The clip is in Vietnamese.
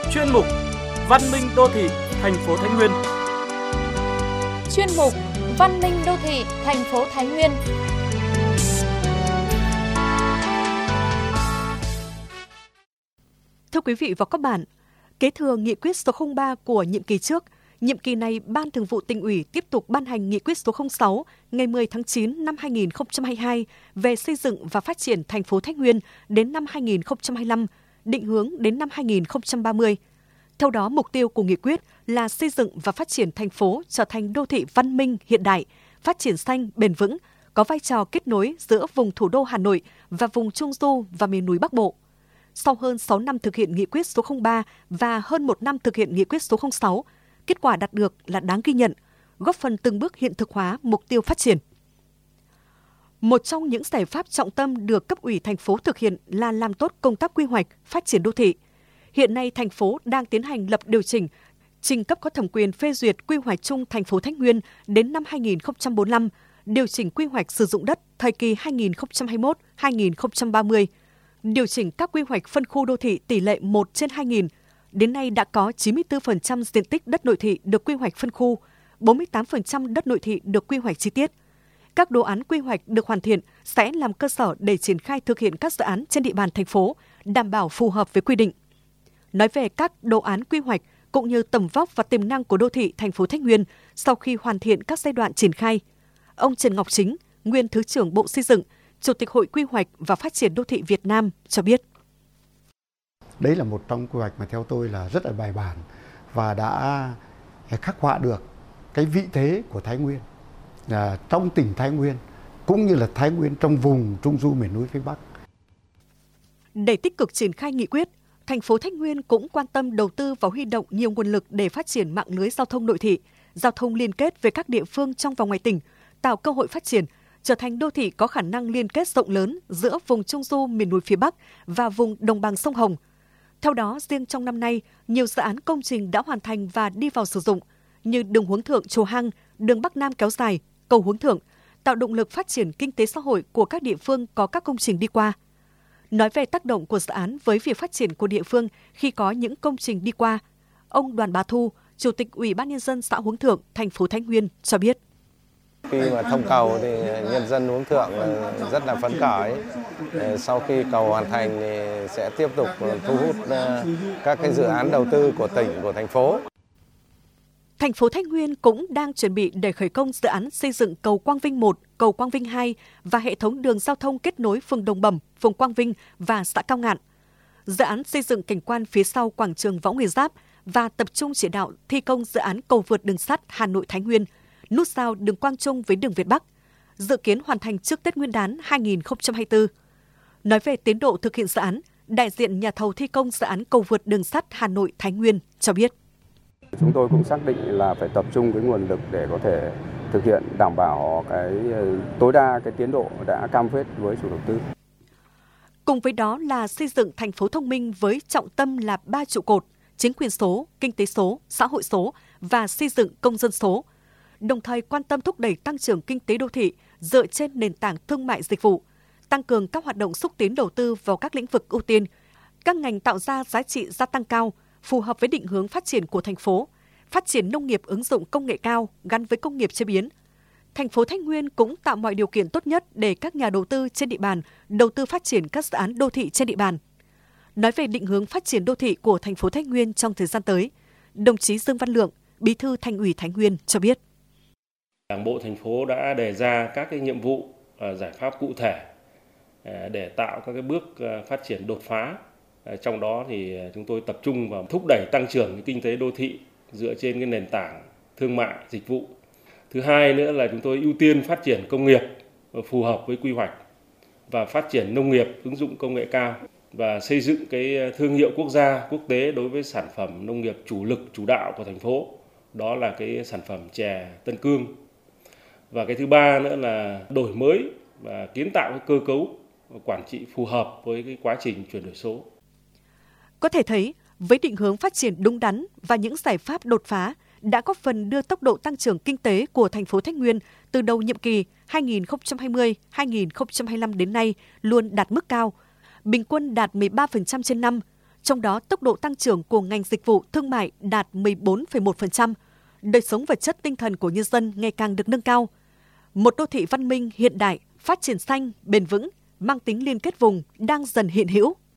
Chuyên mục Văn minh đô thị thành phố Thái Nguyên. Chuyên mục Văn minh đô thị thành phố Thái Nguyên. Thưa quý vị và các bạn, kế thừa nghị quyết số 03 của nhiệm kỳ trước, nhiệm kỳ này Ban Thường vụ Tỉnh ủy tiếp tục ban hành nghị quyết số 06 ngày 10 tháng 9 năm 2022 về xây dựng và phát triển thành phố Thái Nguyên đến năm 2025, định hướng đến năm 2030. Theo đó, mục tiêu của nghị quyết là xây dựng và phát triển thành phố trở thành đô thị văn minh hiện đại, phát triển xanh, bền vững, có vai trò kết nối giữa vùng thủ đô Hà Nội và vùng Trung Du và miền núi Bắc Bộ. Sau hơn 6 năm thực hiện nghị quyết số 03 và hơn 1 năm thực hiện nghị quyết số 06, kết quả đạt được là đáng ghi nhận, góp phần từng bước hiện thực hóa mục tiêu phát triển. Một trong những giải pháp trọng tâm được cấp ủy thành phố thực hiện là làm tốt công tác quy hoạch, phát triển đô thị. Hiện nay, thành phố đang tiến hành lập điều chỉnh, trình cấp có thẩm quyền phê duyệt quy hoạch chung thành phố Thái Nguyên đến năm 2045, điều chỉnh quy hoạch sử dụng đất thời kỳ 2021-2030, điều chỉnh các quy hoạch phân khu đô thị tỷ lệ 1/2000. Đến nay đã có 94% diện tích đất nội thị được quy hoạch phân khu, 48% đất nội thị được quy hoạch chi tiết. Các đồ án quy hoạch được hoàn thiện sẽ làm cơ sở để triển khai thực hiện các dự án trên địa bàn thành phố, đảm bảo phù hợp với quy định. Nói về các đồ án quy hoạch cũng như tầm vóc và tiềm năng của đô thị thành phố Thái Nguyên sau khi hoàn thiện các giai đoạn triển khai, ông Trần Ngọc Chính, nguyên Thứ trưởng Bộ Xây dựng, Chủ tịch Hội Quy hoạch và Phát triển Đô thị Việt Nam cho biết. Đấy là một trong quy hoạch mà theo tôi là rất là bài bản và đã khắc họa được cái vị thế của Thái Nguyên trong tỉnh Thái Nguyên cũng như là Thái Nguyên trong vùng Trung Du miền núi phía Bắc. Để tích cực triển khai nghị quyết, thành phố Thái Nguyên cũng quan tâm đầu tư và huy động nhiều nguồn lực để phát triển mạng lưới giao thông nội thị, giao thông liên kết với các địa phương trong và ngoài tỉnh, tạo cơ hội phát triển, trở thành đô thị có khả năng liên kết rộng lớn giữa vùng Trung Du miền núi phía Bắc và vùng đồng bằng sông Hồng. Theo đó, riêng trong năm nay, nhiều dự án công trình đã hoàn thành và đi vào sử dụng, như đường Hướng Thượng Chùa Hang, đường Bắc Nam kéo dài, cầu Hướng Thượng, tạo động lực phát triển kinh tế xã hội của các địa phương có các công trình đi qua. Nói về tác động của dự án với việc phát triển của địa phương khi có những công trình đi qua, ông Đoàn Bá Thu, Chủ tịch Ủy ban Nhân dân xã Hướng Thượng, thành phố Thái Nguyên cho biết. Khi mà thông cầu thì nhân dân Hướng Thượng rất là phấn khởi. Sau khi cầu hoàn thành thì sẽ tiếp tục thu hút các cái dự án đầu tư của tỉnh, của thành phố. Thành phố Thái Nguyên cũng đang chuẩn bị để khởi công dự án xây dựng cầu Quang Vinh 1, cầu Quang Vinh 2 và hệ thống đường giao thông kết nối phường Đồng Bẩm, phường Quang Vinh và xã Cao Ngạn. Dự án xây dựng cảnh quan phía sau quảng trường Võ Nguyên Giáp và tập trung chỉ đạo thi công dự án cầu vượt đường sắt Hà Nội Thái Nguyên, nút giao đường Quang Trung với đường Việt Bắc, dự kiến hoàn thành trước Tết Nguyên đán 2024. Nói về tiến độ thực hiện dự án, đại diện nhà thầu thi công dự án cầu vượt đường sắt Hà Nội Thái Nguyên cho biết. Chúng tôi cũng xác định là phải tập trung cái nguồn lực để có thể thực hiện đảm bảo cái tối đa cái tiến độ đã cam kết với chủ đầu tư. Cùng với đó là xây dựng thành phố thông minh với trọng tâm là 3 trụ cột: chính quyền số, kinh tế số, xã hội số và xây dựng công dân số. Đồng thời quan tâm thúc đẩy tăng trưởng kinh tế đô thị dựa trên nền tảng thương mại dịch vụ, tăng cường các hoạt động xúc tiến đầu tư vào các lĩnh vực ưu tiên, các ngành tạo ra giá trị gia tăng cao, phù hợp với định hướng phát triển của thành phố, phát triển nông nghiệp ứng dụng công nghệ cao gắn với công nghiệp chế biến. Thành phố Thái Nguyên cũng tạo mọi điều kiện tốt nhất để các nhà đầu tư trên địa bàn đầu tư phát triển các dự án đô thị trên địa bàn. Nói về định hướng phát triển đô thị của thành phố Thái Nguyên trong thời gian tới, đồng chí Dương Văn Lượng, Bí thư Thành ủy Thái Nguyên cho biết. Đảng bộ thành phố đã đề ra các cái nhiệm vụ, giải pháp cụ thể để tạo các cái bước phát triển đột phá. Trong đó thì chúng tôi tập trung vào thúc đẩy tăng trưởng kinh tế đô thị dựa trên cái nền tảng thương mại dịch vụ. Thứ hai nữa là chúng tôi ưu tiên phát triển công nghiệp phù hợp với quy hoạch và phát triển nông nghiệp ứng dụng công nghệ cao và xây dựng cái thương hiệu quốc gia, quốc tế đối với sản phẩm nông nghiệp chủ lực, chủ đạo của thành phố. Đó là cái sản phẩm chè Tân Cương. Và cái thứ ba nữa là đổi mới và kiến tạo cái cơ cấu quản trị phù hợp với cái quá trình chuyển đổi số. Có thể thấy, với định hướng phát triển đúng đắn và những giải pháp đột phá đã góp phần đưa tốc độ tăng trưởng kinh tế của thành phố Thái Nguyên từ đầu nhiệm kỳ 2020-2025 đến nay luôn đạt mức cao, bình quân đạt 13% trên năm, trong đó tốc độ tăng trưởng của ngành dịch vụ thương mại đạt 14,1%. Đời sống vật chất tinh thần của nhân dân ngày càng được nâng cao. Một đô thị văn minh hiện đại, phát triển xanh, bền vững, mang tính liên kết vùng đang dần hiện hữu.